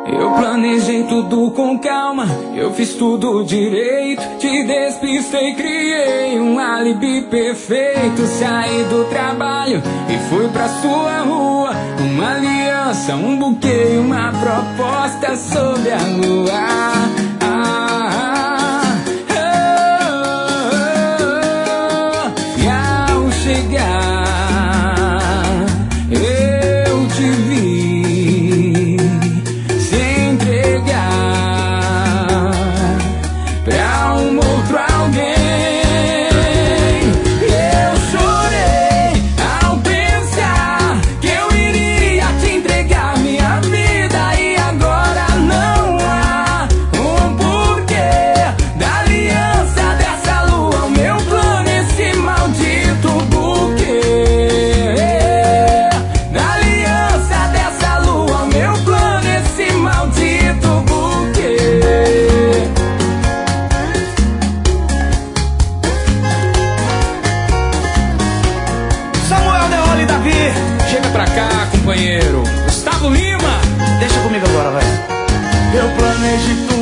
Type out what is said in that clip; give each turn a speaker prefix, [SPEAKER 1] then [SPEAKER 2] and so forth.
[SPEAKER 1] Eu planejei tudo com calma, eu fiz tudo direito. Te despistei, criei um álibi perfeito. Saí do trabalho e fui pra sua rua. Uma aliança, um buquê, uma proposta sob a lua. E ao chegar eu te vi se entregar pra um outro alguém. Eu chorei ao pensar que eu iria te entregar minha vida, e agora não há um porquê da aliança dessa lua, o meu plano, esse maldito buquê. Da aliança dessa lua, o meu plano, esse maldito buquê.
[SPEAKER 2] Samuel Deoli e Davi,
[SPEAKER 1] Chega pra cá, companheiro. Gustavo Lima.
[SPEAKER 2] deixa comigo agora, vai.
[SPEAKER 1] Eu planejei tudo